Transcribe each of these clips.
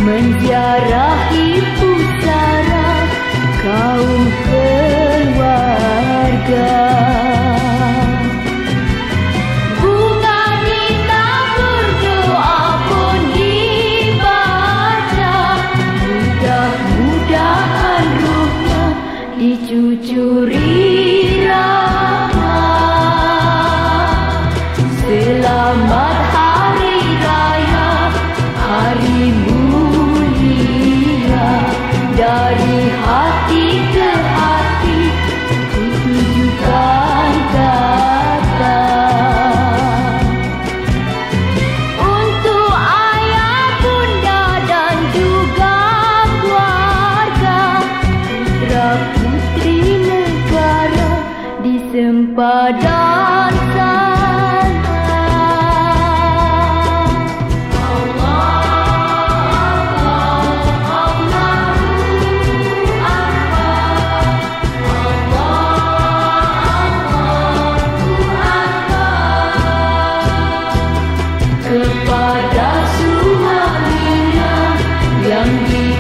menziarahi pusara kaum keluarga. Bunga ditabur, doa pun dibaca, mudah-mudahan ruhnya dicucuri rahmat. Selamat Hari Raya, hari mulia, dari hati ke hati ku tujukan kata. Untuk ayah, bunda dan juga keluarga, putra putri negara di sempadan sana. Kepada suaminya yang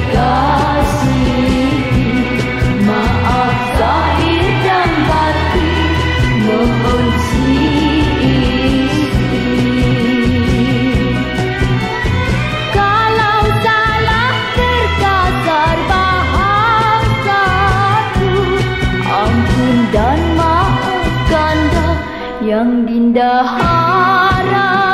dikasihi, maaf zahir dan batin, mohon si istri. Kalau salah terkasar bahasaku, ampun dan maafkan dah yang dinda harap.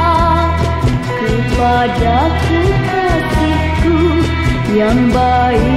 Kepada kekasihku yang baik